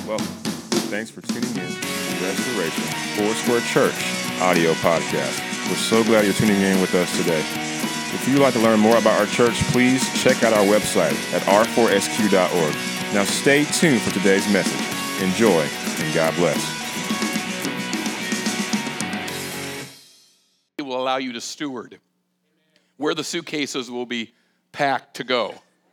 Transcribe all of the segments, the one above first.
Welcome. Thanks for tuning in to Restoration Foursquare Church audio podcast. We're so glad you're tuning in with us today. If you'd like to learn more about our church, please check out our website at r4sq.org. Now stay tuned for today's message. Enjoy, and God bless. It will allow you to steward where the suitcases will be packed to go,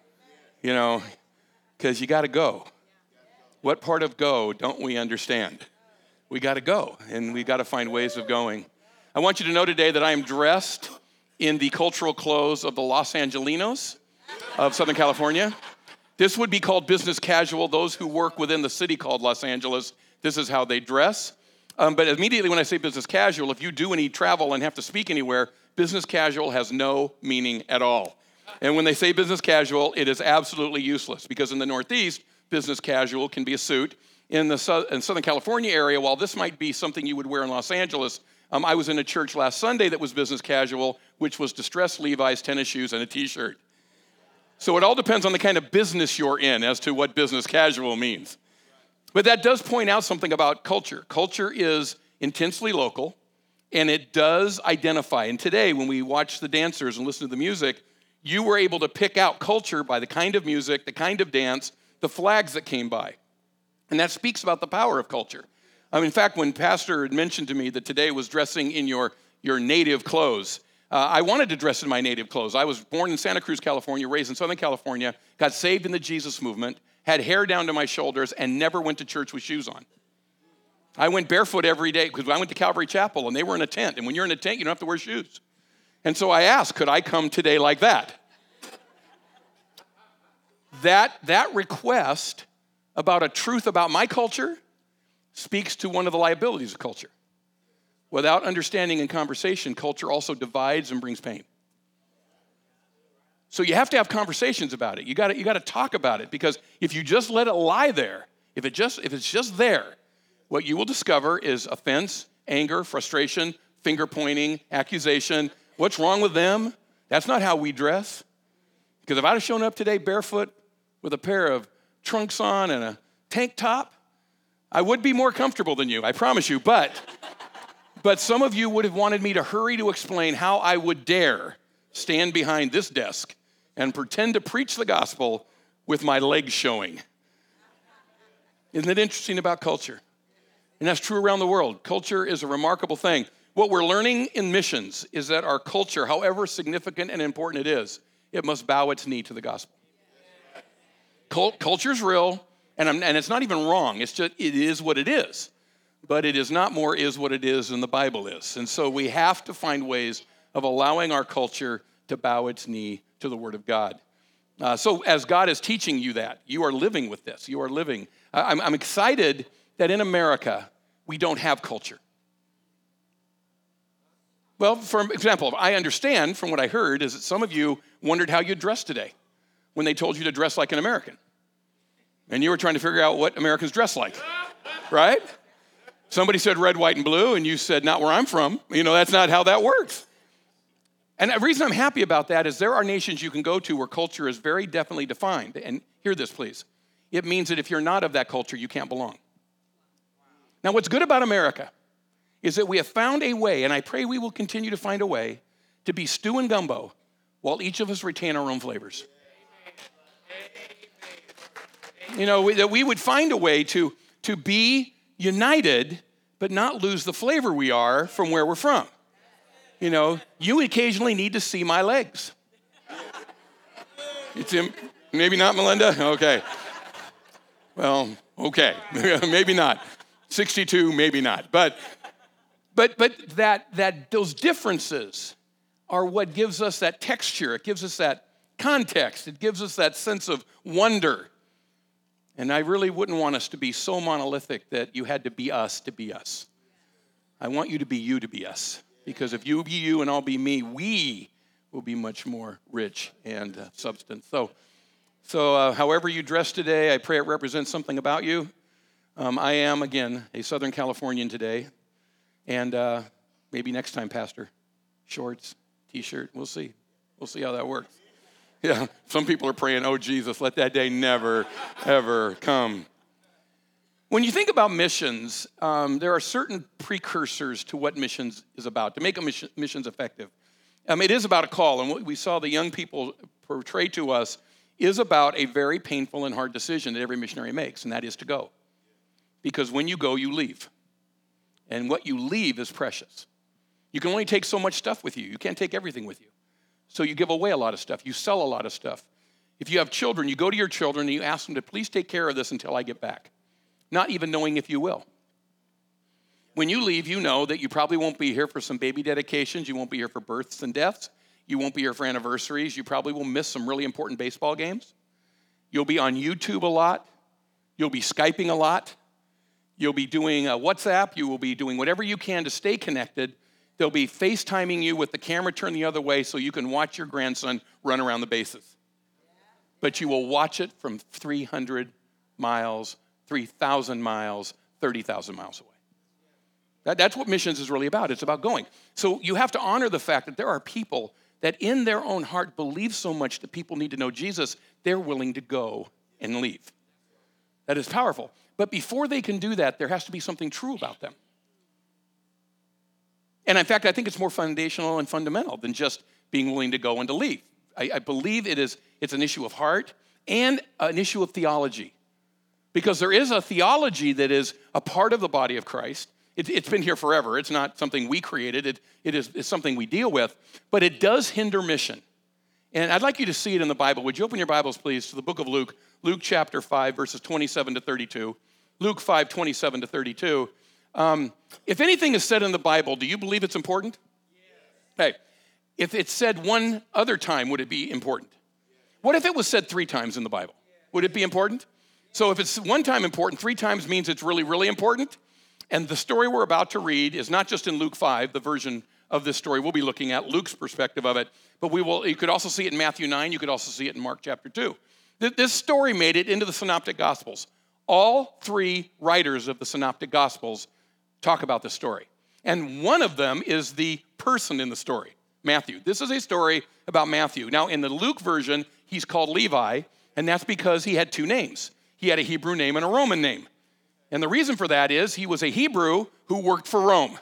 because you got to go. What part of go don't we understand? We got to go, and we got to find ways of going. I want you to know today that I am dressed in the cultural clothes of the Los Angelinos of Southern California. This would be called business casual. Those who work within the city called Los Angeles, this is how they dress. But immediately when I say business casual, if you do any travel and have to speak anywhere, business casual has no meaning at all. And when they say business casual, it is absolutely useless because in the Northeast, business casual can be a suit. In Southern California area, while this might be something you would wear in Los Angeles, I was in a church last Sunday that was business casual, which was distressed Levi's, tennis shoes, and a T-shirt. So it all depends on the kind of business you're in as to what business casual means. But that does point out something about culture. Culture is intensely local, and it does identify. And today, when we watch the dancers and listen to the music, you were able to pick out culture by the kind of music, the kind of dance, the flags that came by. And that speaks about the power of culture. In fact, when Pastor had mentioned to me that today was dressing in your native clothes, I wanted to dress in my native clothes. I was born in Santa Cruz, California, raised in Southern California, got saved in the Jesus movement, had hair down to my shoulders, and never went to church with shoes on. I went barefoot every day because I went to Calvary Chapel, and they were in a tent. And when you're in a tent, you don't have to wear shoes. And so I asked, could I come today like that? That request about a truth about my culture speaks to one of the liabilities of culture. Without understanding and conversation, culture also divides and brings pain. So you have to have conversations about it. You got to talk about it, because if you just let it lie there, if it's just there, what you will discover is offense, anger, frustration, finger pointing, accusation. What's wrong with them? That's not how we dress. Because if I'd have shown up today barefoot with a pair of trunks on and a tank top, I would be more comfortable than you, I promise you. But some of you would have wanted me to hurry to explain how I would dare stand behind this desk and pretend to preach the gospel with my legs showing. Isn't it interesting about culture? And that's true around the world. Culture is a remarkable thing. What we're learning in missions is that our culture, however significant and important it is, it must bow its knee to the gospel. Culture's real, and it's not even wrong. It's just, it is what it is. But it is not more is what it is than the Bible is. And so we have to find ways of allowing our culture to bow its knee to the Word of God. So as God is teaching you that, you are living with this. You are living. I'm excited that in America, we don't have culture. Well, for example, I understand from what I heard is that some of you wondered how you'd dress today when they told you to dress like an American. And you were trying to figure out what Americans dress like, right? Somebody said red, white, and blue, and you said, not where I'm from. That's not how that works. And the reason I'm happy about that is there are nations you can go to where culture is very definitely defined. And hear this, please. It means that if you're not of that culture, you can't belong. Now, what's good about America is that we have found a way, and I pray we will continue to find a way, to be stew and gumbo while each of us retain our own flavors. That we would find a way to be united, but not lose the flavor we are from where we're from. You occasionally need to see my legs. Maybe not, Melinda? Okay. Well, okay. Maybe not. 62, maybe not. But those differences are what gives us that texture. It gives us that context. It gives us that sense of wonder. And I really wouldn't want us to be so monolithic that you had to be us to be us. I want you to be us. Because if you be you and I'll be me, we will be much more rich and substance. So however you dress today, I pray it represents something about you. I am, again, a Southern Californian today. And maybe next time, Pastor, shorts, T-shirt, we'll see. We'll see how that works. Yeah, some people are praying, oh, Jesus, let that day never, ever come. When you think about missions, there are certain precursors to what missions is about, to make a missions effective. It is about a call, and what we saw the young people portray to us is about a very painful and hard decision that every missionary makes, and that is to go. Because when you go, you leave. And what you leave is precious. You can only take so much stuff with you. You can't take everything with you. So you give away a lot of stuff. You sell a lot of stuff. If you have children, you go to your children and you ask them to please take care of this until I get back, not even knowing if you will. When you leave, you know that you probably won't be here for some baby dedications. You won't be here for births and deaths. You won't be here for anniversaries. You probably will miss some really important baseball games. You'll be on YouTube a lot. You'll be Skyping a lot. You'll be doing WhatsApp. You will be doing whatever you can to stay connected. They'll be FaceTiming you with the camera turned the other way so you can watch your grandson run around the bases. But you will watch it from 300 miles, 3,000 miles, 30,000 miles away. That's what missions is really about. It's about going. So you have to honor the fact that there are people that in their own heart believe so much that people need to know Jesus, they're willing to go and leave. That is powerful. But before they can do that, there has to be something true about them. And in fact, I think it's more foundational and fundamental than just being willing to go and to leave. I believe it's an issue of heart and an issue of theology. Because there is a theology that is a part of the body of Christ. It's been here forever. It's not something we created. It's something we deal with. But it does hinder mission. And I'd like you to see it in the Bible. Would you open your Bibles, please, to the book of Luke, Luke chapter 5, verses 27 to 32. Luke 5, 27 to 32. If anything is said in the Bible, do you believe it's important? Yes. Hey, if it's said one other time, would it be important? Yes. What if it was said 3 times in the Bible? Would it be important? So if it's one time important, 3 times means it's really, really important. And the story we're about to read is not just in Luke 5, the version of this story we'll be looking at, Luke's perspective of it, but you could also see it in Matthew 9, you could also see it in Mark chapter 2. This story made it into the Synoptic Gospels. All 3 writers of the Synoptic Gospels talk about this story. And one of them is the person in the story, Matthew. This is a story about Matthew. Now, in the Luke version, he's called Levi, and that's because he had 2 names. He had a Hebrew name and a Roman name. And the reason for that is he was a Hebrew who worked for Rome.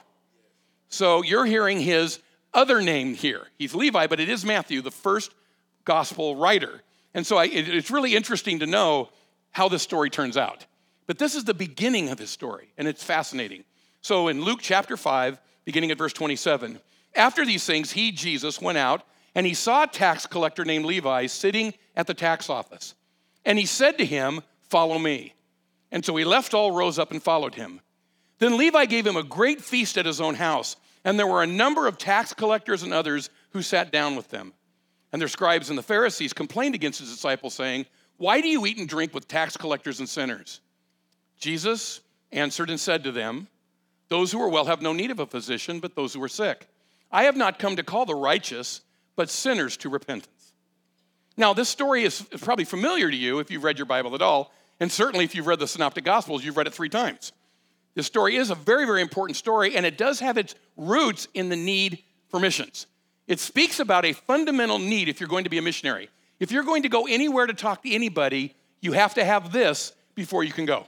So you're hearing his other name here. He's Levi, but it is Matthew, the first gospel writer. And so it's really interesting to know how this story turns out. But this is the beginning of his story, and it's fascinating. So in Luke chapter 5, beginning at verse 27, after these things, he, Jesus, went out, and he saw a tax collector named Levi sitting at the tax office. And he said to him, "Follow me." And so he left all, rose up, and followed him. Then Levi gave him a great feast at his own house, and there were a number of tax collectors and others who sat down with them. And their scribes and the Pharisees complained against his disciples, saying, "Why do you eat and drink with tax collectors and sinners?" Jesus answered and said to them, "Those who are well have no need of a physician, but those who are sick. I have not come to call the righteous, but sinners to repentance." Now, this story is probably familiar to you if you've read your Bible at all, and certainly if you've read the Synoptic Gospels, you've read it 3 times. This story is a very, very important story, and it does have its roots in the need for missions. It speaks about a fundamental need if you're going to be a missionary. If you're going to go anywhere to talk to anybody, you have to have this before you can go.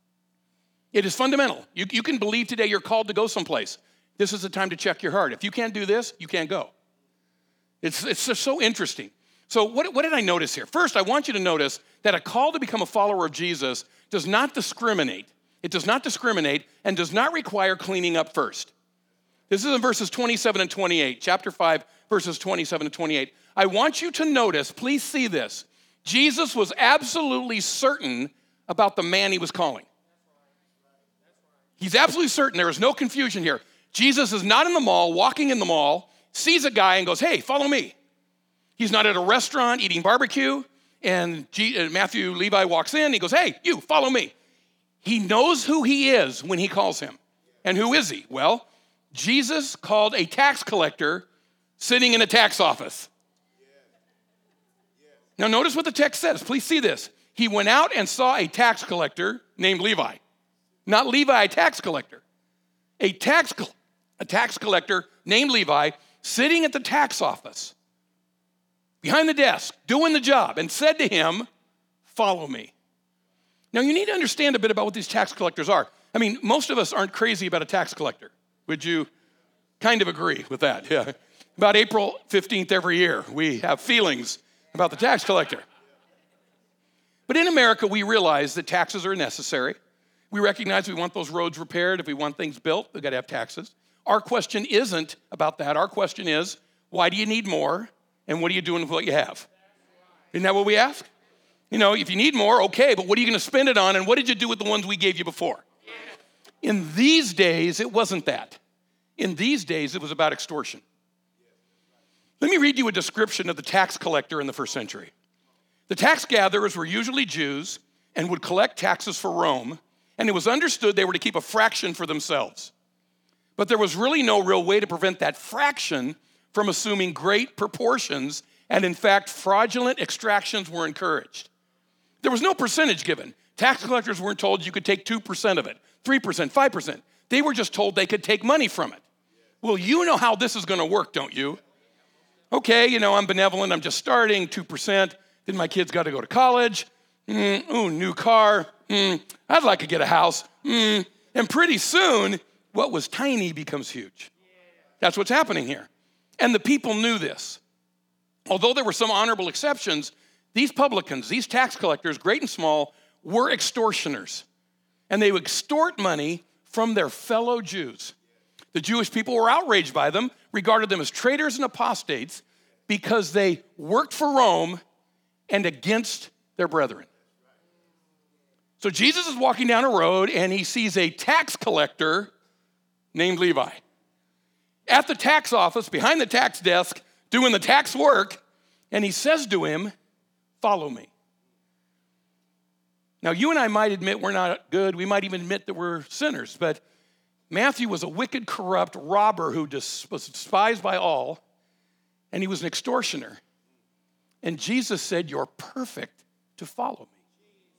It is fundamental. You can believe today you're called to go someplace. This is the time to check your heart. If you can't do this, you can't go. It's just so interesting. So what did I notice here? First, I want you to notice that a call to become a follower of Jesus does not discriminate. It does not discriminate and does not require cleaning up first. This is in verses 27 and 28, chapter 5, verses 27 and 28. I want you to notice, please see this. Jesus was absolutely certain about the man he was calling. He's absolutely certain. There is no confusion here. Jesus is not in the mall, walking in the mall, sees a guy and goes, "Hey, follow me." He's not at a restaurant eating barbecue, and Matthew Levi walks in. He goes, "Hey, you, follow me." He knows who he is when he calls him. And who is he? Well, Jesus called a tax collector sitting in a tax office. Now, notice what the text says. Please see this. He went out and saw a tax collector named Levi. Not Levi, a tax collector. A tax collector named Levi sitting at the tax office behind the desk, doing the job, and said to him, "Follow me." Now, you need to understand a bit about what these tax collectors are. I mean, most of us aren't crazy about a tax collector. Would you kind of agree with that? Yeah. About April 15th every year, we have feelings about the tax collector. But in America, we realize that taxes are necessary. We recognize we want those roads repaired. If we want things built, we've got to have taxes. Our question isn't about that. Our question is, why do you need more? And what are you doing with what you have? Isn't that what we ask? You know, if you need more, okay, but what are you going to spend it on? And what did you do with the ones we gave you before? In these days, it wasn't that. In these days, it was about extortion. Let me read you a description of the tax collector in the first century. The tax gatherers were usually Jews and would collect taxes for Rome, and it was understood they were to keep a fraction for themselves. But there was really no real way to prevent that fraction from assuming great proportions, and in fact, fraudulent extractions were encouraged. There was no percentage given. Tax collectors weren't told you could take 2% of it, 3%, 5%. They were just told they could take money from it. Well, you know how this is going to work, don't you? Okay, you know, I'm benevolent, I'm just starting, 2%. Then my kids got to go to college. New car. I'd like to get a house. And pretty soon, what was tiny becomes huge. That's what's happening here. And the people knew this. Although there were some honorable exceptions, these publicans, these tax collectors, great and small, were extortioners. And they would extort money from their fellow Jews. The Jewish people were outraged by them, regarded them as traitors and apostates because they worked for Rome and against their brethren. So Jesus is walking down a road and he sees a tax collector named Levi at the tax office, behind the tax desk, doing the tax work, and he says to him, "Follow me." Now, you and I might admit we're not good. We might even admit that we're sinners, but Matthew was a wicked, corrupt robber who was despised by all, and he was an extortioner. And Jesus said, "You're perfect to follow me."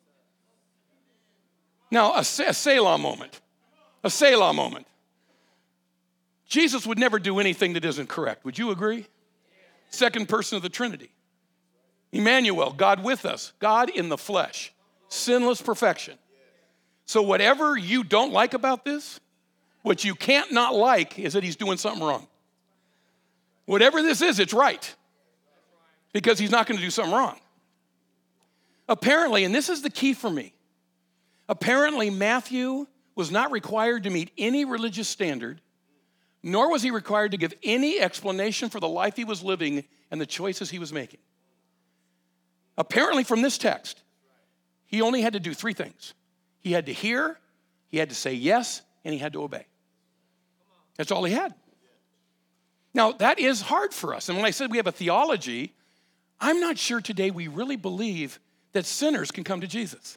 Now, a Selah moment. A Selah moment. Jesus would never do anything that isn't correct. Would you agree? Second person of the Trinity. Emmanuel, God with us. God in the flesh. Sinless perfection. So whatever you don't like about this, what you can't not like is that he's doing something wrong. Whatever this is, it's right. Because he's not going to do something wrong. Apparently, and this is the key for me, apparently Matthew was not required to meet any religious standard, nor was he required to give any explanation for the life he was living and the choices he was making. Apparently from this text, he only had to do three things. He had to hear, he had to say yes, and he had to obey. That's all he had. Now, that is hard for us. And when I said we have a theology, I'm not sure today we really believe that sinners can come to Jesus.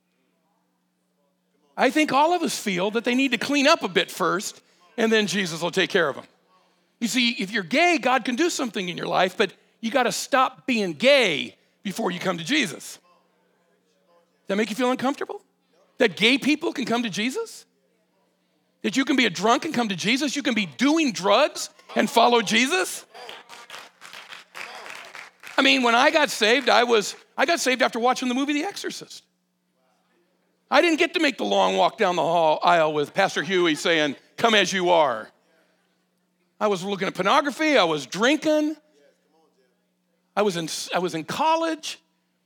I think all of us feel that they need to clean up a bit first, and then Jesus will take care of them. You see, if you're gay, God can do something in your life, but you got to stop being gay before you come to Jesus. Does that make you feel uncomfortable? That gay people can come to Jesus? That you can be a drunk and come to Jesus? You can be doing drugs and follow Jesus? I mean, when I got saved, I got saved after watching the movie The Exorcist. I didn't get to make the long walk down the aisle with Pastor Huey saying, "Come as you are." I was looking at pornography. I was drinking. I was in college.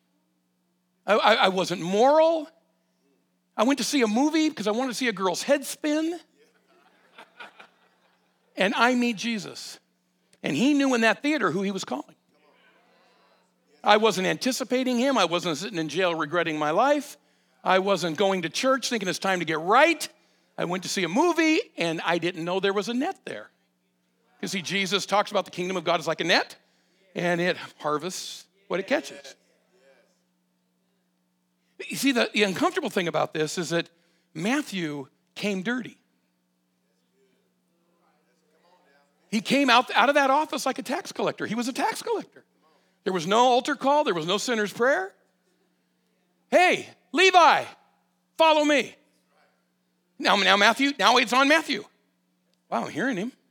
I wasn't moral. I went to see a movie because I wanted to see a girl's head spin. And I meet Jesus. And he knew in that theater who he was calling. I wasn't anticipating him. I wasn't sitting in jail regretting my life. I wasn't going to church thinking it's time to get right. I went to see a movie, and I didn't know there was a net there. You see, Jesus talks about the kingdom of God is like a net, and it harvests what it catches. You see, the uncomfortable thing about this is that Matthew came dirty. He came out of that office like a tax collector. He was a tax collector. There was no altar call. There was no sinner's prayer. Hey, Levi, follow me. Now Matthew, now it's on Matthew. Wow, I'm hearing him.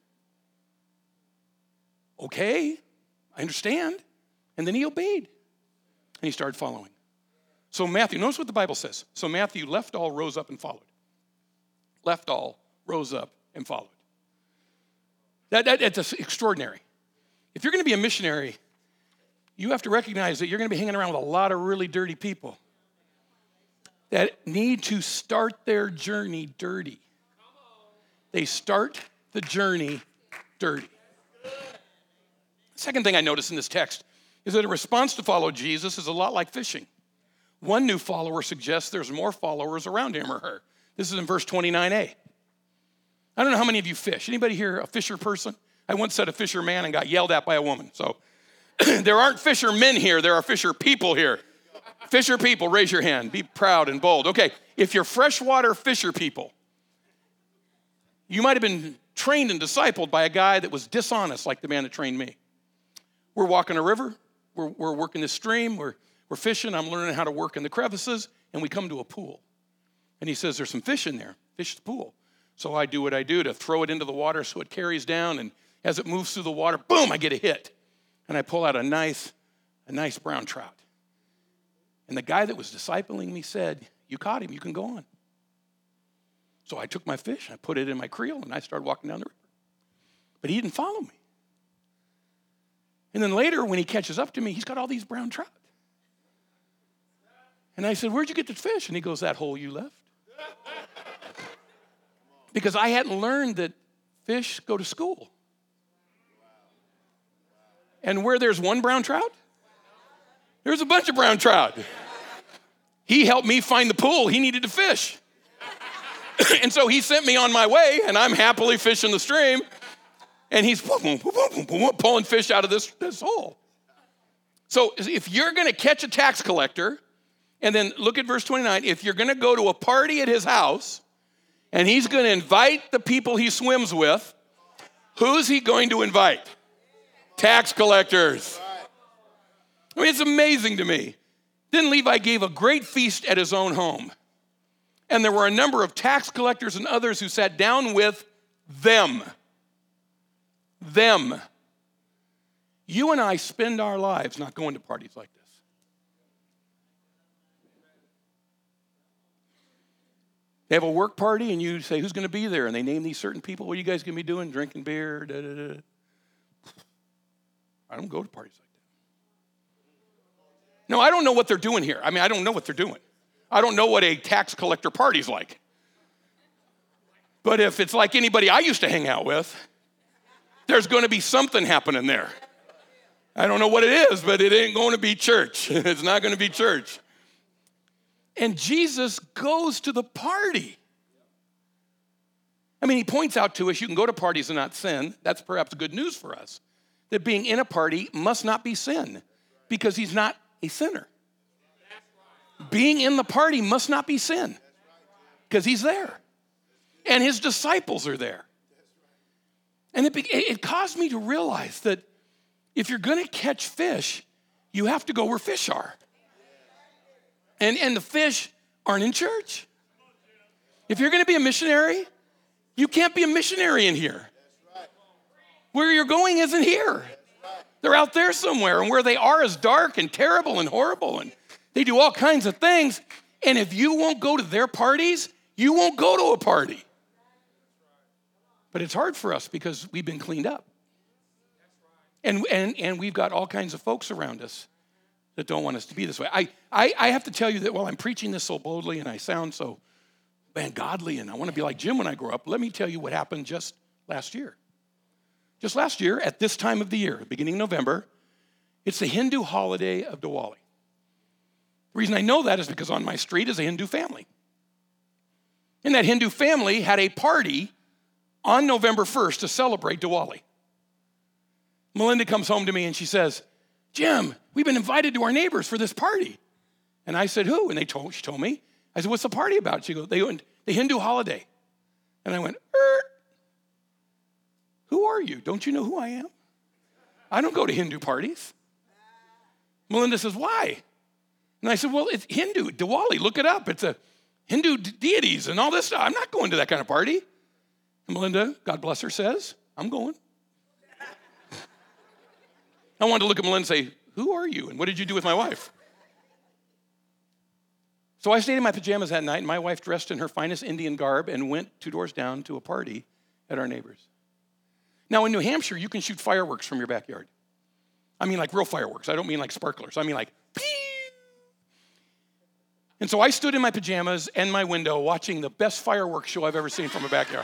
Okay, I understand. And then he obeyed. And he started following. So Matthew, notice what the Bible says. So Matthew left all, rose up, and followed. Left all, rose up, and followed. That's extraordinary. If you're going to be a missionary, you have to recognize that you're going to be hanging around with a lot of really dirty people that need to start their journey dirty. They start the journey dirty. Second thing I notice in this text is that a response to follow Jesus is a lot like fishing. One new follower suggests there's more followers around him or her. This is in verse 29a. I don't know how many of you fish. Anybody here a fisher person? I once said a fisherman and got yelled at by a woman. So there aren't fishermen here. There are fisher people here. Fisher people, raise your hand. Be proud and bold. Okay, if you're freshwater fisher people, you might have been trained and discipled by a guy that was dishonest like the man that trained me. We're walking a river. We're working the stream. We're fishing. I'm learning how to work in the crevices, and we come to a pool. And he says, there's some fish in there. Fish the pool. So I do what I do to throw it into the water so it carries down, and as it moves through the water, boom, I get a hit. And I pull out a nice brown trout. And the guy that was discipling me said, you caught him, you can go on. So I took my fish, I put it in my creel, and I started walking down the river. But he didn't follow me. And then later, when he catches up to me, he's got all these brown trout. And I said, where'd you get the fish? And he goes, that hole you left. Because I hadn't learned that fish go to school. And where there's one brown trout, there's a bunch of brown trout. He helped me find the pool he needed to fish. And so he sent me on my way, and I'm happily fishing the stream, and he's pulling fish out of this hole. So if you're going to catch a tax collector, and then look at verse 29, if you're going to go to a party at his house, and he's going to invite the people he swims with, who's he going to invite? Tax collectors. I mean, it's amazing to me. Then Levi gave a great feast at his own home. And there were a number of tax collectors and others who sat down with them. Them. You and I spend our lives not going to parties like this. They have a work party and you say, who's going to be there? And they name these certain people. What are you guys going to be doing? Drinking beer? Da, da, da. I don't go to parties like that. No, I don't know what they're doing here. I mean, I don't know what they're doing. I don't know what a tax collector party's like. But if it's like anybody I used to hang out with, there's going to be something happening there. I don't know what it is, but it ain't going to be church. It's not going to be church. And Jesus goes to the party. I mean, he points out to us, you can go to parties and not sin. That's perhaps good news for us. That being in a party must not be sin, because he's not a sinner. Being in the party must not be sin, because he's there. And his disciples are there. And it caused me to realize that if you're going to catch fish, you have to go where fish are. And the fish aren't in church. If you're going to be a missionary, you can't be a missionary in here. Where you're going isn't here. They're out there somewhere, and where they are is dark and terrible and horrible, and they do all kinds of things. And if you won't go to their parties, you won't go to a party. But it's hard for us because we've been cleaned up. And we've got all kinds of folks around us that don't want us to be this way. I have to tell you that while I'm preaching this so boldly and I sound so godly and I want to be like Jim when I grow up, let me tell you what happened just last year. Just last year, at this time of the year, beginning of November, it's the Hindu holiday of Diwali. The reason I know that is because on my street is a Hindu family. And that Hindu family had a party on November 1st to celebrate Diwali. Melinda comes home to me and she says, Jim, we've been invited to our neighbors for this party. And I said, who? And she told me. I said, what's the party about? She goes, they went the Hindu holiday. And I went, Who are you? Don't you know who I am? I don't go to Hindu parties. Melinda says, why? And I said, well, it's Hindu, Diwali, look it up. It's a Hindu deities and all this stuff. I'm not going to that kind of party. And Melinda, God bless her, says, I'm going. I wanted to look at Melinda and say, who are you? And what did you do with my wife? So I stayed in my pajamas that night, and my wife dressed in her finest Indian garb and went 2 doors down to a party at our neighbor's. Now, in New Hampshire, you can shoot fireworks from your backyard. I mean like real fireworks. I don't mean like sparklers. I mean like, pew! And so I stood in my pajamas and my window watching the best fireworks show I've ever seen from a backyard.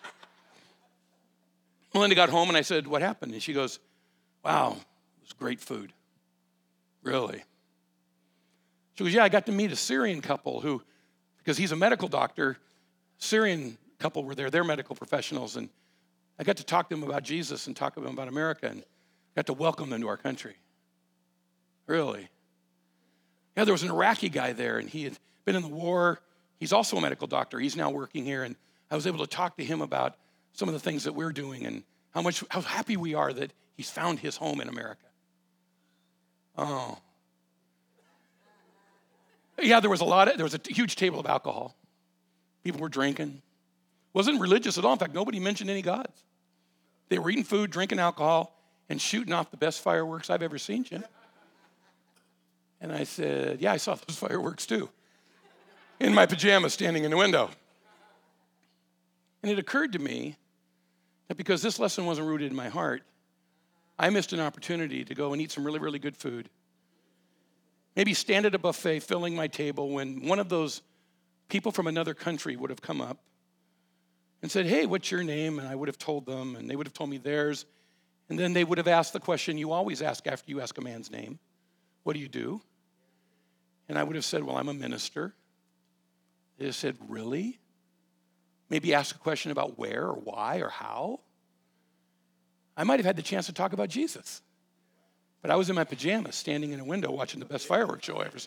Melinda got home and I said, what happened? And she goes, wow, it was great food. Really? She goes, yeah, I got to meet a Syrian couple who, because he's a medical doctor, Syrian couple were there, they're medical professionals, and I got to talk to them about Jesus and talk to them about America and got to welcome them to our country. Really? Yeah, there was an Iraqi guy there, and he had been in the war. He's also a medical doctor. He's now working here, and I was able to talk to him about some of the things that we're doing and how happy we are that he's found his home in America. Oh. Yeah, there was a huge table of alcohol. People were drinking. Wasn't religious at all. In fact, nobody mentioned any gods. They were eating food, drinking alcohol, and shooting off the best fireworks I've ever seen, Jim. And I said, yeah, I saw those fireworks too. In my pajamas, standing in the window. And it occurred to me that because this lesson wasn't rooted in my heart, I missed an opportunity to go and eat some really, really good food. Maybe stand at a buffet filling my table when one of those people from another country would have come up and said, hey, what's your name? And I would have told them, and they would have told me theirs. And then they would have asked the question you always ask after you ask a man's name. What do you do? And I would have said, well, I'm a minister. They said, really? Maybe ask a question about where or why or how. I might have had the chance to talk about Jesus. But I was in my pajamas, standing in a window, watching the best fireworks show I ever saw.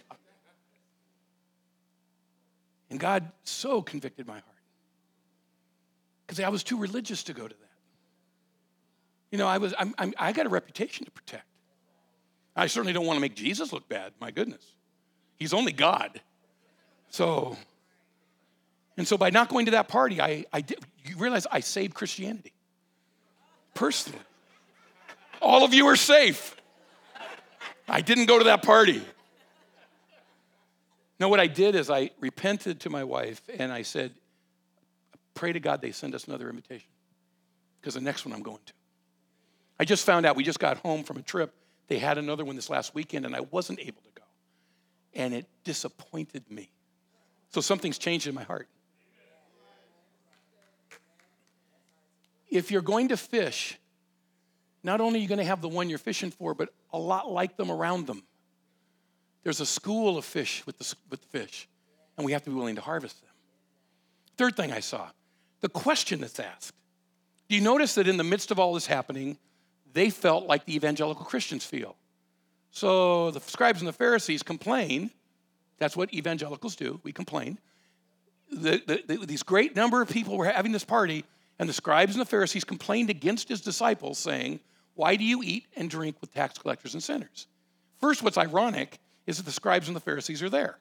And God so convicted my heart. Because I was too religious to go to that. You know, I got a reputation to protect. I certainly don't want to make Jesus look bad, my goodness. He's only God. So by not going to that party, you realize I saved Christianity. Personally. All of you are safe. I didn't go to that party. No, what I did is I repented to my wife and I said, pray to God they send us another invitation because the next one I'm going to. I just found out, we just got home from a trip. They had another one this last weekend and I wasn't able to go. And it disappointed me. So something's changed in my heart. If you're going to fish, not only are you going to have the one you're fishing for, but a lot like them around them. There's a school of fish with the fish, and we have to be willing to harvest them. Third thing I saw, the question that's asked. Do you notice that in the midst of all this happening, they felt like the evangelical Christians feel? So the scribes and the Pharisees complain. That's what evangelicals do. We complain. These great number of people were having this party, and the scribes and the Pharisees complained against his disciples, saying, why do you eat and drink with tax collectors and sinners? First, what's ironic is that the scribes and the Pharisees are there.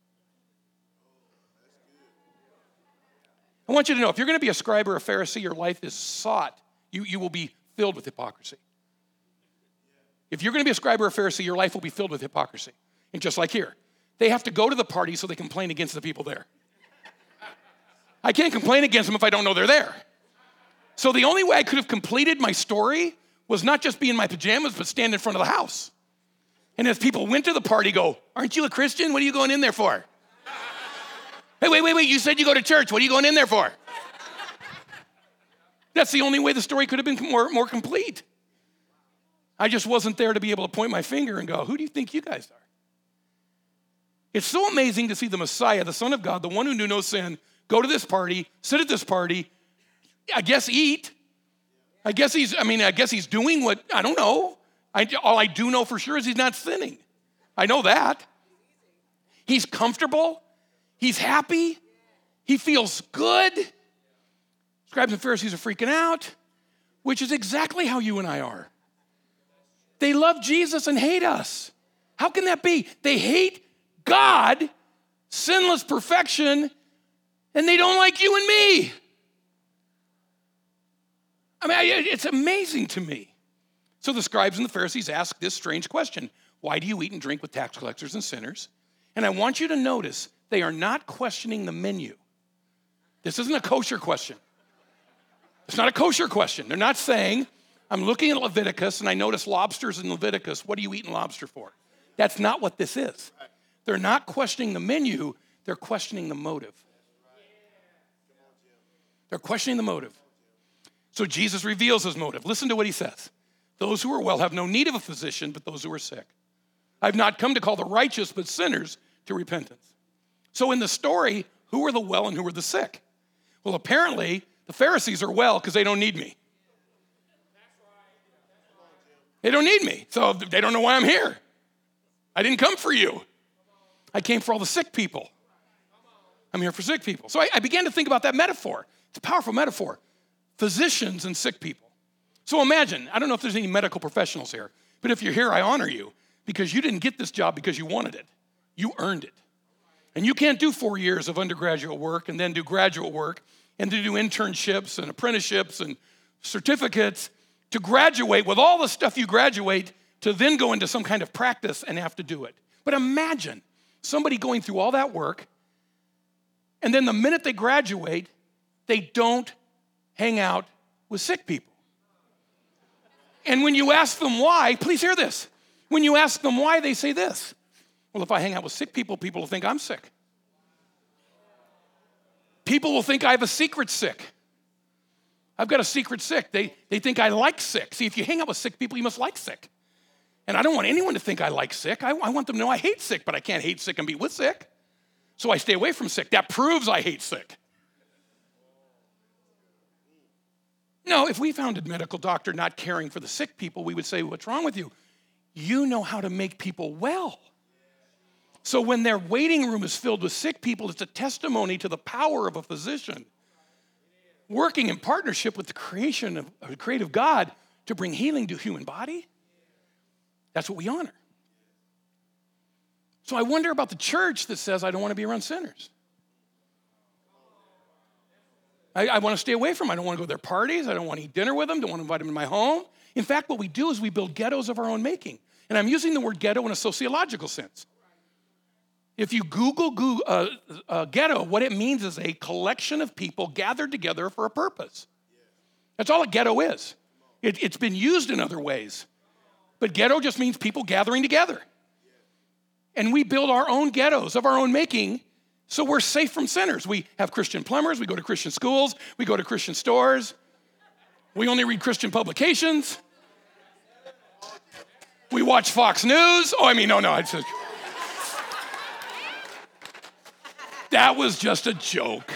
I want you to know, if you're going to be a scribe or a Pharisee, your life is sought. You will be filled with hypocrisy. If you're going to be a scribe or a Pharisee, your life will be filled with hypocrisy. And just like here, they have to go to the party so they complain against the people there. I can't complain against them if I don't know they're there. So the only way I could have completed my story was not just be in my pajamas, but stand in front of the house. And as people went to the party, go, aren't you a Christian? What are you going in there for? Hey, wait, you said you go to church. What are you going in there for? That's the only way the story could have been more complete. I just wasn't there to be able to point my finger and go, who do you think you guys are? It's so amazing to see the Messiah, the Son of God, the one who knew no sin, go to this party, sit at this party, I guess eat. I guess he's doing what, I don't know. All I do know for sure is he's not sinning. I know that. He's comfortable. He's happy. He feels good. Scribes and Pharisees are freaking out, which is exactly how you and I are. They love Jesus and hate us. How can that be? They hate God, sinless perfection, and they don't like you and me. I mean, it's amazing to me. So the scribes and the Pharisees ask this strange question. Why do you eat and drink with tax collectors and sinners? And I want you to notice They are not questioning the menu. This isn't a kosher question. It's not a kosher question. They're not saying, I'm looking at Leviticus and I notice lobsters in Leviticus. What are you eating lobster for? That's not what this is. They're not questioning the menu. They're questioning the motive. They're questioning the motive. So Jesus reveals his motive. Listen to what he says. Those who are well have no need of a physician, but those who are sick. I've not come to call the righteous, but sinners to repentance. So in the story, who are the well and who are the sick? Well, apparently, the Pharisees are well because they don't need me. They don't need me, so they don't know why I'm here. I didn't come for you. I came for all the sick people. I'm here for sick people. So I began to think about that metaphor. It's a powerful metaphor. Physicians and sick people. So imagine, I don't know if there's any medical professionals here, but if you're here, I honor you because you didn't get this job because you wanted it. You earned it. And you can't do 4 years of undergraduate work and then do graduate work and to do internships and apprenticeships and certificates to graduate with all the stuff you graduate to then go into some kind of practice and have to do it. But imagine somebody going through all that work and then the minute they graduate, they don't hang out with sick people. And when you ask them why, please hear this. When you ask them why, they say this. Well, if I hang out with sick people, people will think I'm sick. People will think I have a secret sick. I've got a secret sick. They think I like sick. See, if you hang out with sick people, you must like sick. And I don't want anyone to think I like sick. I want them to know I hate sick, but I can't hate sick and be with sick. So I stay away from sick. That proves I hate sick. No, if we found a medical doctor not caring for the sick people, we would say, what's wrong with you? You know how to make people well. So when their waiting room is filled with sick people, it's a testimony to the power of a physician working in partnership with the creation of a creative God to bring healing to human body. That's what we honor. So I wonder about the church that says, I don't want to be around sinners. I want to stay away from them. I don't want to go to their parties. I don't want to eat dinner with them. Don't want to invite them to my home. In fact, what we do is we build ghettos of our own making. And I'm using the word ghetto in a sociological sense. If you Google ghetto, what it means is a collection of people gathered together for a purpose. That's all a ghetto is. It's been used in other ways. But ghetto just means people gathering together. And we build our own ghettos of our own making so we're safe from sinners. We have Christian plumbers. We go to Christian schools. We go to Christian stores. We only read Christian publications. We watch Fox News. That was just a joke.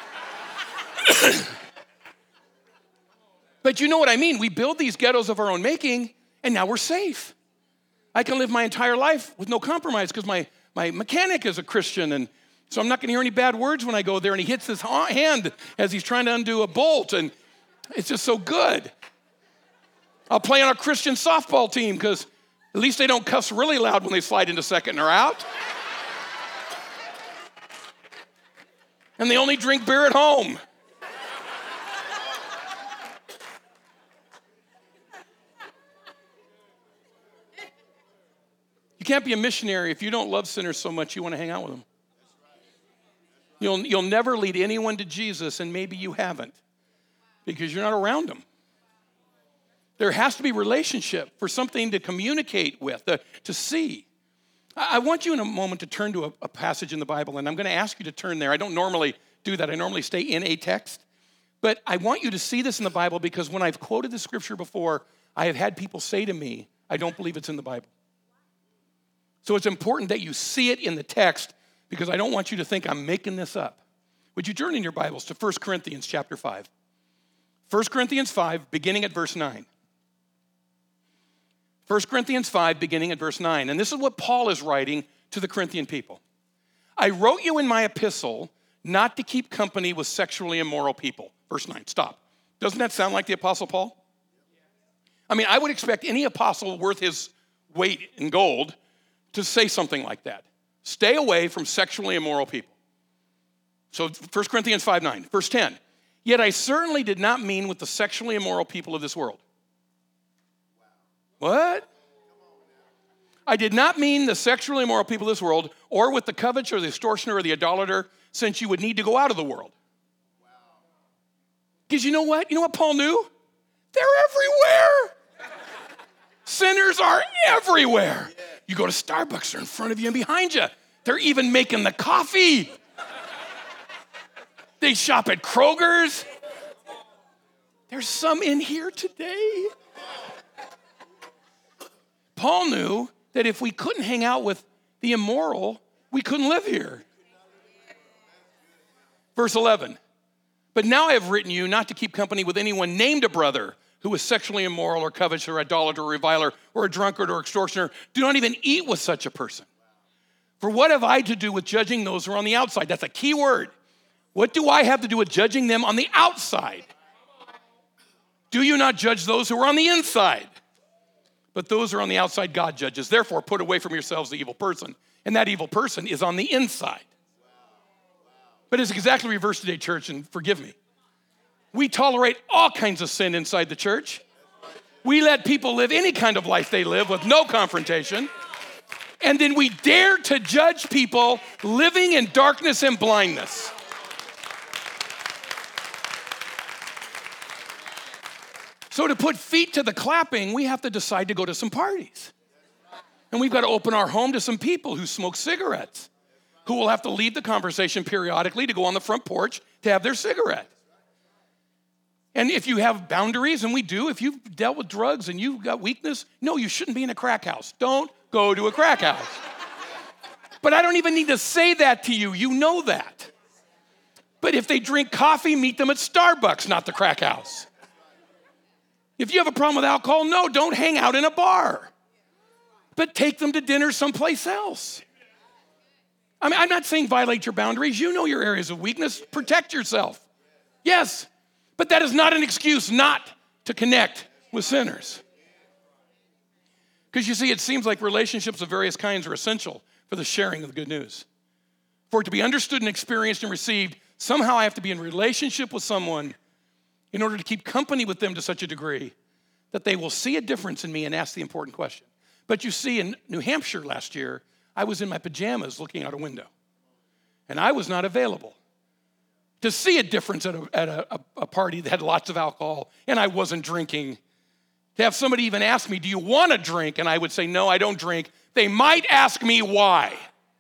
But you know what I mean? We build these ghettos of our own making, and now we're safe. I can live my entire life with no compromise because my mechanic is a Christian, and so I'm not going to hear any bad words when I go there, and he hits his hand as he's trying to undo a bolt, and it's just so good. I'll play on a Christian softball team because at least they don't cuss really loud when they slide into second and are out. And they only drink beer at home. You can't be a missionary if you don't love sinners so much you want to hang out with them. You'll never lead anyone to Jesus, and maybe you haven't, because you're not around them. There has to be relationship for something to communicate with, to see. I want you in a moment to turn to a passage in the Bible, and I'm going to ask you to turn there. I don't normally do that. I normally stay in a text. But I want you to see this in the Bible because when I've quoted the scripture before, I have had people say to me, I don't believe it's in the Bible. So it's important that you see it in the text because I don't want you to think I'm making this up. Would you turn in your Bibles to 1 Corinthians chapter 5? 1 Corinthians 5, beginning at verse 9. 1 Corinthians 5, beginning at verse 9. And this is what Paul is writing to the Corinthian people. I wrote you in my epistle not to keep company with sexually immoral people. Verse 9, stop. Doesn't that sound like the Apostle Paul? I mean, I would expect any apostle worth his weight in gold to say something like that. Stay away from sexually immoral people. So 1 Corinthians 5, 9. Verse 10. Yet I certainly did not mean with the sexually immoral people of this world. What? I did not mean the sexually immoral people of this world, or with the covetous or the extortioner or the idolater, since you would need to go out of the world. Because you know what? You know what Paul knew? They're everywhere. Sinners are everywhere. You go to Starbucks, they're in front of you and behind you. They're even making the coffee. They shop at Kroger's. There's some in here today. Paul knew that if we couldn't hang out with the immoral, we couldn't live here. Verse 11. But now I have written you not to keep company with anyone named a brother who is sexually immoral or covetous or idolater or reviler or a drunkard or extortioner. Do not even eat with such a person. For what have I to do with judging those who are on the outside? That's a key word. What do I have to do with judging them on the outside? Do you not judge those who are on the inside? But those who are on the outside, God judges. Therefore, put away from yourselves the evil person. And that evil person is on the inside. But it's exactly reversed today, church, and forgive me. We tolerate all kinds of sin inside the church. We let people live any kind of life they live with no confrontation. And then we dare to judge people living in darkness and blindness. So to put feet to the clapping, we have to decide to go to some parties. And we've got to open our home to some people who smoke cigarettes, who will have to leave the conversation periodically to go on the front porch to have their cigarette. And if you have boundaries, and we do, if you've dealt with drugs and you've got weakness, no, you shouldn't be in a crack house. Don't go to a crack house. But I don't even need to say that to you. You know that. But if they drink coffee, meet them at Starbucks, not the crack house. If you have a problem with alcohol, no, don't hang out in a bar. But take them to dinner someplace else. I mean, I'm not saying violate your boundaries. You know your areas of weakness. Protect yourself. Yes, but that is not an excuse not to connect with sinners. Because you see, it seems like relationships of various kinds are essential for the sharing of the good news. For it to be understood and experienced and received, somehow I have to be in relationship with someone in order to keep company with them to such a degree that they will see a difference in me and ask the important question. But you see, in New Hampshire last year, I was in my pajamas looking out a window. And I was not available to see a difference at a party that had lots of alcohol and I wasn't drinking. To have somebody even ask me, do you want to drink? And I would say, no, I don't drink. They might ask me why.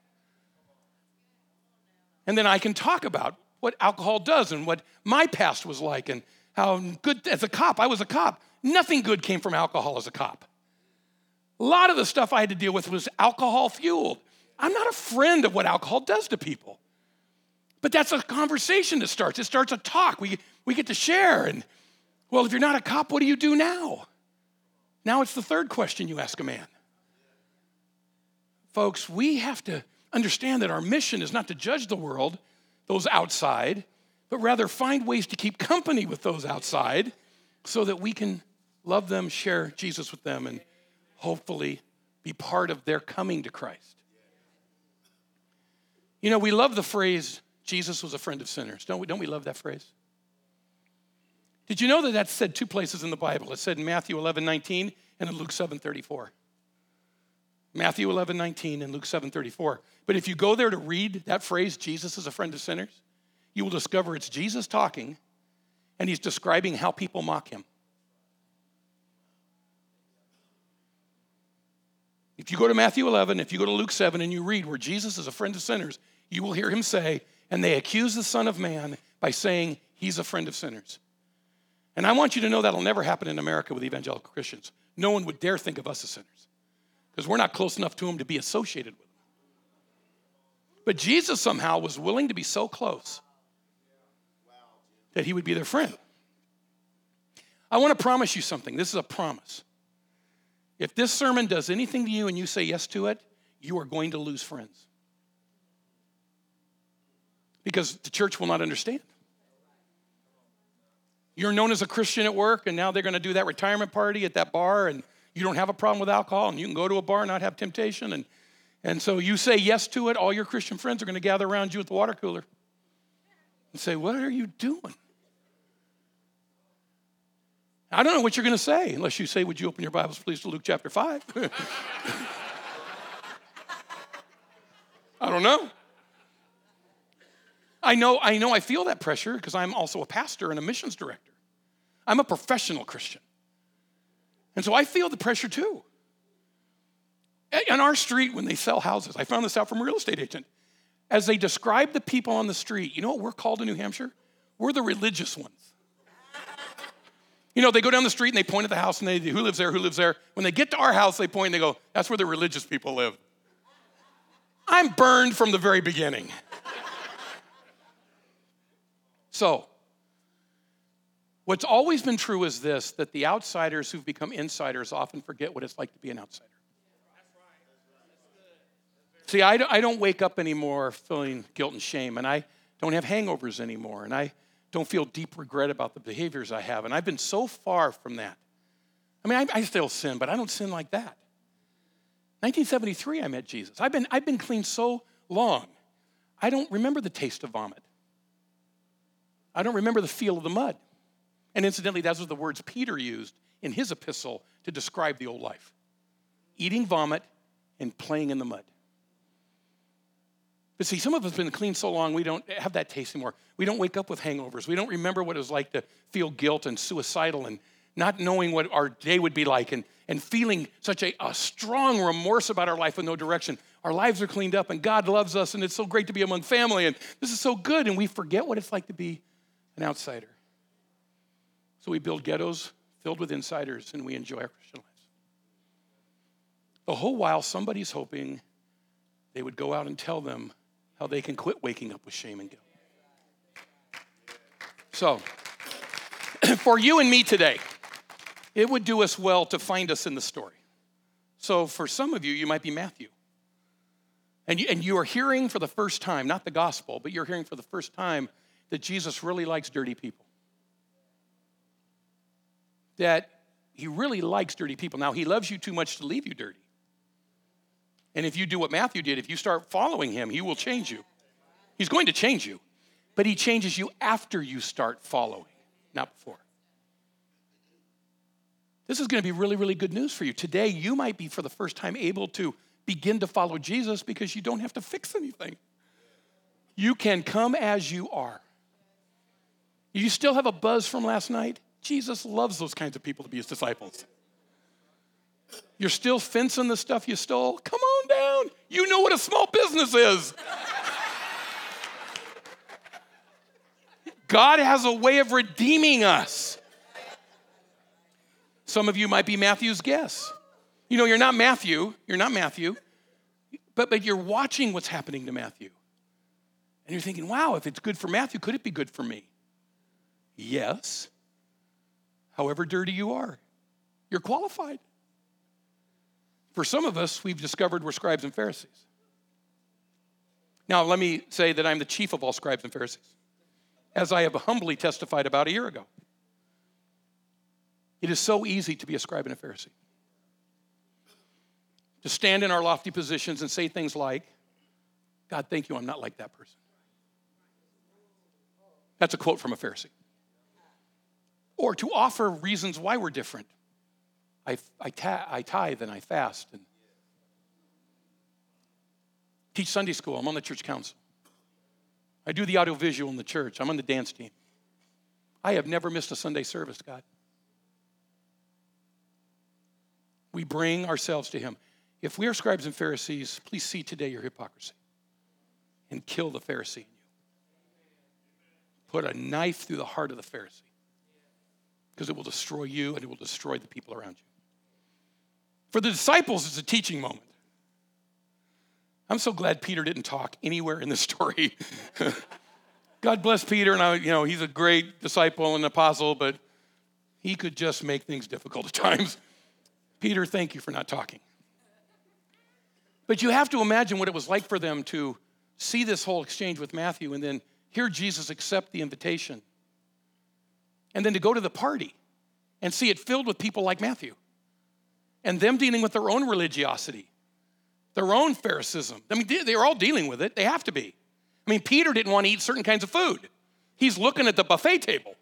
And then I can talk about what alcohol does and what my past was like and how good, as a cop, I was a cop. Nothing good came from alcohol as a cop. A lot of the stuff I had to deal with was alcohol fueled. I'm not a friend of what alcohol does to people. But that's a conversation that starts. It starts a talk. We get to share. And, well, if you're not a cop, what do you do now? Now it's the third question you ask a man. Folks, we have to understand that our mission is not to judge the world, those outside, but rather find ways to keep company with those outside so that we can love them, share Jesus with them, and hopefully be part of their coming to Christ. You know, we love the phrase, Jesus was a friend of sinners. Don't we love that phrase? Did you know that that's said two places in the Bible? It's said in Matthew 11:19 and in Luke 7:34. Matthew 11:19 and Luke 7:34. But if you go there to read that phrase, Jesus is a friend of sinners, you will discover it's Jesus talking, and he's describing how people mock him. If you go to Matthew 11, if you go to Luke 7, and you read where Jesus is a friend of sinners, you will hear him say, and they accuse the Son of Man by saying he's a friend of sinners. And I want you to know that'll never happen in America with evangelical Christians. No one would dare think of us as sinners because we're not close enough to him to be associated with him. But Jesus somehow was willing to be so close that he would be their friend. I want to promise you something. This is a promise. If this sermon does anything to you and you say yes to it, you are going to lose friends. Because the church will not understand. You're known as a Christian at work, and now they're going to do that retirement party at that bar, and you don't have a problem with alcohol, and you can go to a bar and not have temptation. And so you say yes to it, all your Christian friends are going to gather around you at the water cooler and say, what are you doing? I don't know what you're going to say unless you say, would you open your Bibles, please, to Luke chapter 5? I don't know. I feel that pressure because I'm also a pastor and a missions director. I'm a professional Christian. And so I feel the pressure too. On our street, when they sell houses, I found this out from a real estate agent. As they describe the people on the street, you know what we're called in New Hampshire? We're the religious ones. You know, they go down the street and they point at the house and they, who lives there, who lives there? When they get to our house, they point and they go, that's where the religious people live. I'm burned from the very beginning. So, what's always been true is this, that the outsiders who've become insiders often forget what it's like to be an outsider. See, I don't wake up anymore feeling guilt and shame, and I don't have hangovers anymore, and I don't feel deep regret about the behaviors I have, and I've been so far from that. I mean, I still sin, but I don't sin like that. 1973, I met Jesus. I've been clean so long, I don't remember the taste of vomit. I don't remember the feel of the mud. And incidentally, those are the words Peter used in his epistle to describe the old life. Eating vomit and playing in the mud. But see, some of us have been clean so long, we don't have that taste anymore. We don't wake up with hangovers. We don't remember what it was like to feel guilt and suicidal and not knowing what our day would be like and feeling such a strong remorse about our life with no direction. Our lives are cleaned up and God loves us and it's so great to be among family and this is so good, and we forget what it's like to be an outsider. So we build ghettos filled with insiders and we enjoy our Christian lives. The whole while somebody's hoping they would go out and tell them how they can quit waking up with shame and guilt. So, for you and me today, it would do us well to find us in the story. So for some of you, you might be Matthew. And you are hearing for the first time, not the gospel, but you're hearing for the first time that Jesus really likes dirty people. That he really likes dirty people. Now, he loves you too much to leave you dirty. And if you do what Matthew did, if you start following him, he will change you. He's going to change you. But he changes you after you start following, not before. This is going to be really, really good news for you. Today, you might be for the first time able to begin to follow Jesus because you don't have to fix anything. You can come as you are. You still have a buzz from last night? Jesus loves those kinds of people to be his disciples. You're still fencing the stuff you stole? Come on down. You know what a small business is. God has a way of redeeming us. Some of you might be Matthew's guess. You know, you're not Matthew, but you're watching what's happening to Matthew. And you're thinking, wow, if it's good for Matthew, could it be good for me? Yes. However dirty you are, you're qualified. For some of us, we've discovered we're scribes and Pharisees. Now, let me say that I'm the chief of all scribes and Pharisees, as I have humbly testified about a year ago. It is so easy to be a scribe and a Pharisee. To stand in our lofty positions and say things like, God, thank you, I'm not like that person. That's a quote from a Pharisee. Or to offer reasons why we're different. I tithe and I fast and teach Sunday school. I'm on the church council. I do the audiovisual in the church. I'm on the dance team. I have never missed a Sunday service, God. We bring ourselves to him. If we are scribes and Pharisees, please see today your hypocrisy and kill the Pharisee in you. Put a knife through the heart of the Pharisee because it will destroy you and it will destroy the people around you. For the disciples, it's a teaching moment. I'm so glad Peter didn't talk anywhere in the story. God bless Peter, and he's a great disciple and apostle, but he could just make things difficult at times. Peter, thank you for not talking. But you have to imagine what it was like for them to see this whole exchange with Matthew and then hear Jesus accept the invitation. And then to go to the party and see it filled with people like Matthew. And them dealing with their own religiosity, their own Pharisaism. I mean, they're all dealing with it. They have to be. I mean, Peter didn't want to eat certain kinds of food. He's looking at the buffet table.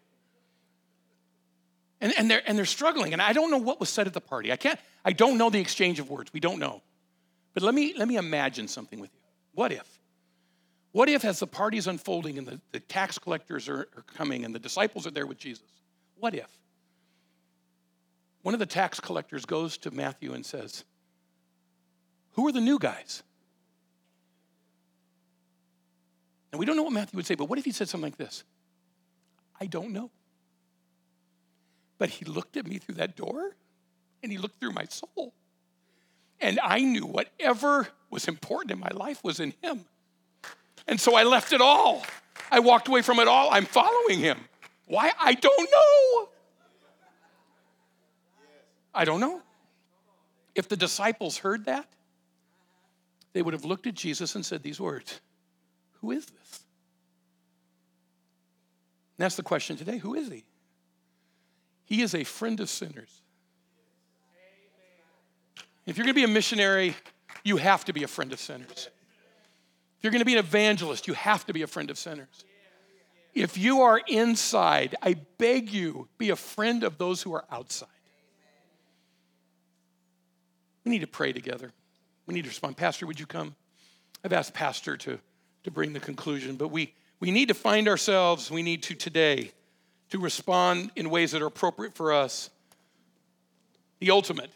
And they're struggling. And I don't know what was said at the party. I don't know the exchange of words. We don't know. But let me imagine something with you. What if? What if as the party's unfolding and the tax collectors are coming and the disciples are there with Jesus, what if one of the tax collectors goes to Matthew and says, who are the new guys? And we don't know what Matthew would say, but what if he said something like this? I don't know. But he looked at me through that door and he looked through my soul. And I knew whatever was important in my life was in him. And so I left it all. I walked away from it all. I'm following him. Why? I don't know. I don't know. If the disciples heard that, they would have looked at Jesus and said these words, who is this? And that's the question today. Who is he? He is a friend of sinners. If you're going to be a missionary, you have to be a friend of sinners. If you're going to be an evangelist, you have to be a friend of sinners. If you are inside, I beg you, be a friend of those who are outside. We need to pray together. We need to respond. Pastor, would you come? I've asked Pastor to bring the conclusion, but we need to find ourselves, we need to today to respond in ways that are appropriate for us. The ultimate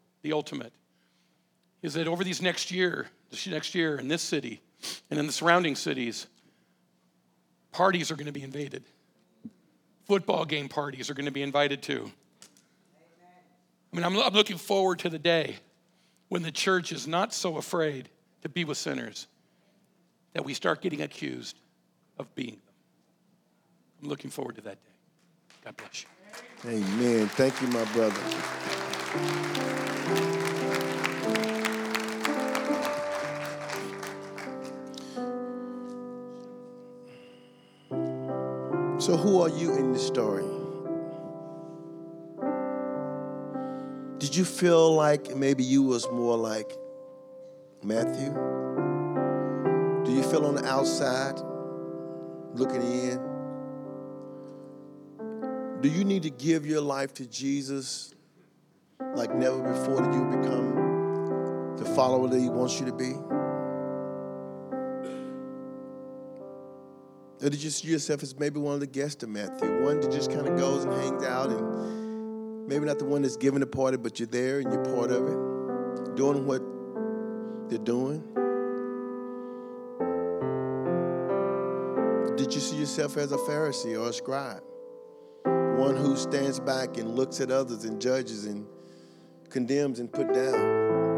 is that over this next year in this city and in the surrounding cities, parties are going to be invaded. Football game parties are going to be invited too. I mean, I'm looking forward to the day when the church is not so afraid to be with sinners that we start getting accused of being them. I'm looking forward to that day. God bless you. Amen. Thank you, my brother. So who are you in this story? Did you feel like maybe you was more like Matthew? Do you feel on the outside, looking in? Do you need to give your life to Jesus like never before that you become the follower that he wants you to be? Or did you see yourself as maybe one of the guests of Matthew, one that just kind of goes and hangs out, and maybe not the one that's giving the party, but you're there and you're part of it, doing what they're doing? Did you see yourself as a Pharisee or a scribe, one who stands back and looks at others and judges and condemns and put down?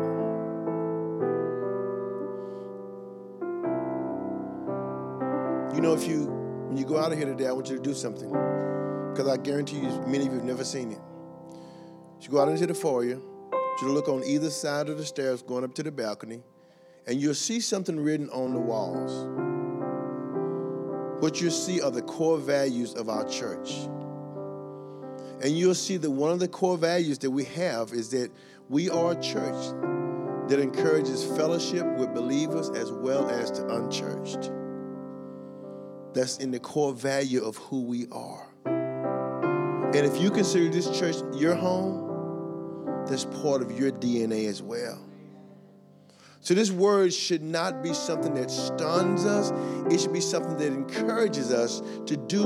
You know, when you go out of here today, I want you to do something, because I guarantee you, many of you have never seen it. You go out into the foyer, you look on either side of the stairs going up to the balcony, and you'll see something written on the walls. What you'll see are the core values of our church. And you'll see that one of the core values that we have is that we are a church that encourages fellowship with believers as well as the unchurched. That's in the core value of who we are. And if you consider this church your home, that's part of your DNA as well. So this word should not be something that stuns us. It should be something that encourages us to do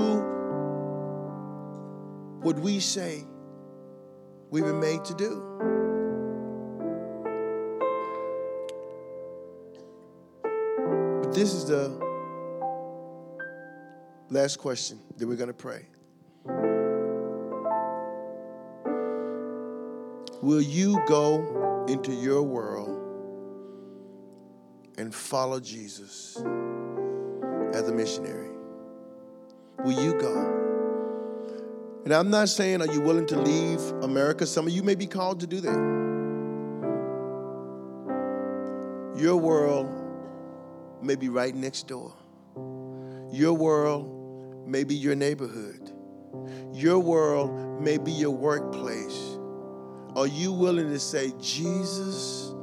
what we say we've been made to do. But this is the last question that we're going to pray. Will you go into your world and follow Jesus as a missionary? Will you go? And I'm not saying, are you willing to leave America? Some of you may be called to do that. Your world may be right next door. Your world may be your neighborhood. Your world may be your workplace. Are you willing to say, Jesus,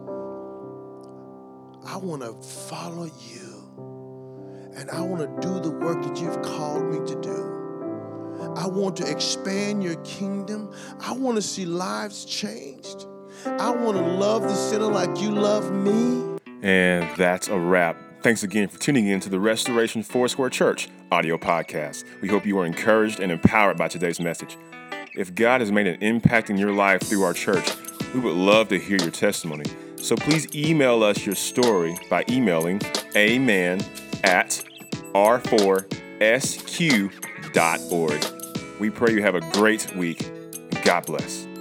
I want to follow you, and I want to do the work that you've called me to do. I want to expand your kingdom. I want to see lives changed. I want to love the sinner like you love me. And that's a wrap. Thanks again for tuning in to the Restoration Foursquare Church audio podcast. We hope you are encouraged and empowered by today's message. If God has made an impact in your life through our church, we would love to hear your testimony. So please email us your story by emailing amen@r4sq.org. We pray you have a great week. God bless.